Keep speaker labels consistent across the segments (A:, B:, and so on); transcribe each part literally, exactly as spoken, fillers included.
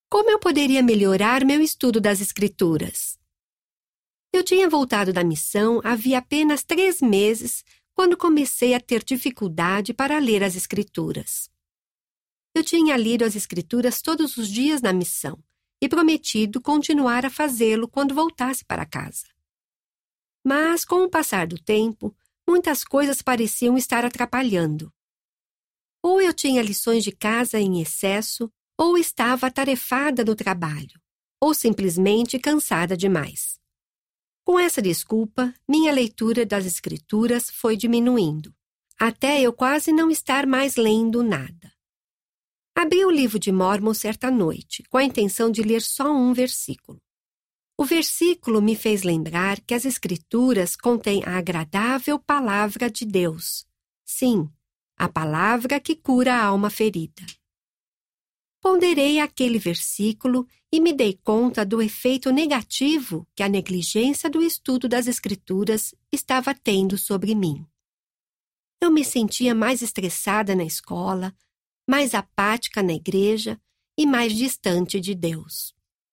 A: Como eu poderia melhorar meu estudo das Escrituras? Eu tinha voltado da missão havia apenas três meses quando comecei a ter dificuldade para ler as Escrituras. Eu tinha lido as Escrituras todos os dias na missão e prometido continuar a fazê-lo quando voltasse para casa. Mas, com o passar do tempo, muitas coisas pareciam estar atrapalhando. Ou eu tinha lições de casa em excesso, ou estava atarefada no trabalho, ou simplesmente cansada demais. Com essa desculpa, minha leitura das Escrituras foi diminuindo, até eu quase não estar mais lendo nada. Abri o livro de Mórmon certa noite, com a intenção de ler só um versículo. O versículo me fez lembrar que as Escrituras contêm a agradável palavra de Deus. Sim, a palavra que cura a alma ferida. Ponderei aquele versículo e me dei conta do efeito negativo que a negligência do estudo das Escrituras estava tendo sobre mim. Eu me sentia mais estressada na escola, mais apática na igreja e mais distante de Deus.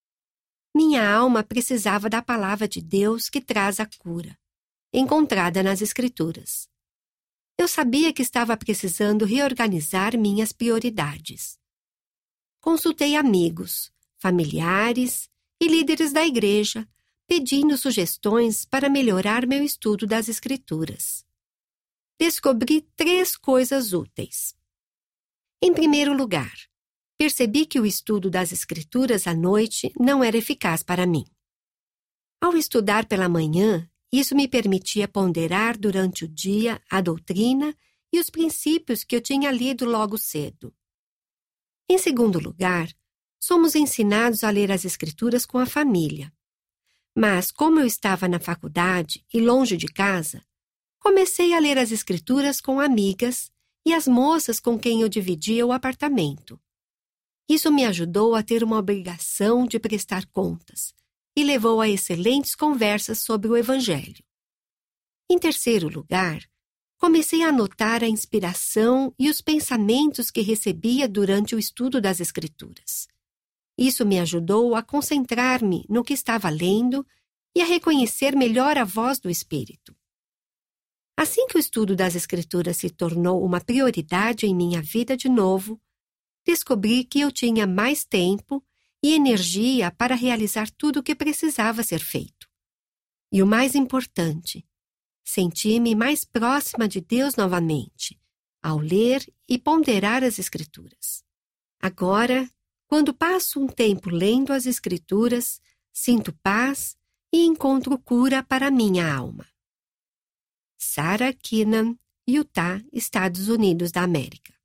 A: Minha alma precisava da palavra de Deus que traz a cura, encontrada nas Escrituras. Eu sabia que estava precisando reorganizar minhas prioridades. Consultei amigos, familiares e líderes da igreja, pedindo sugestões para melhorar meu estudo das Escrituras. Descobri três coisas úteis. Em primeiro lugar, percebi que o estudo das Escrituras à noite não era eficaz para mim. Ao estudar pela manhã, isso me permitia ponderar durante o dia a doutrina e os princípios que eu tinha lido logo cedo. Em segundo lugar, somos ensinados a ler as Escrituras com a família. Mas, como eu estava na faculdade e longe de casa, comecei a ler as Escrituras com amigas e as moças com quem eu dividia o apartamento. Isso me ajudou a ter uma obrigação de prestar contas e levou a excelentes conversas sobre o Evangelho. Em terceiro lugar, comecei a anotar a inspiração e os pensamentos que recebia durante o estudo das Escrituras. Isso me ajudou a concentrar-me no que estava lendo e a reconhecer melhor a voz do Espírito. Assim que o estudo das Escrituras se tornou uma prioridade em minha vida de novo, descobri que eu tinha mais tempo e energia para realizar tudo o que precisava ser feito. E o mais importante, senti-me mais próxima de Deus novamente, ao ler e ponderar as Escrituras. Agora, quando passo um tempo lendo as Escrituras, sinto paz e encontro cura para minha alma. Sarah Keenan, Utah, Estados Unidos da América.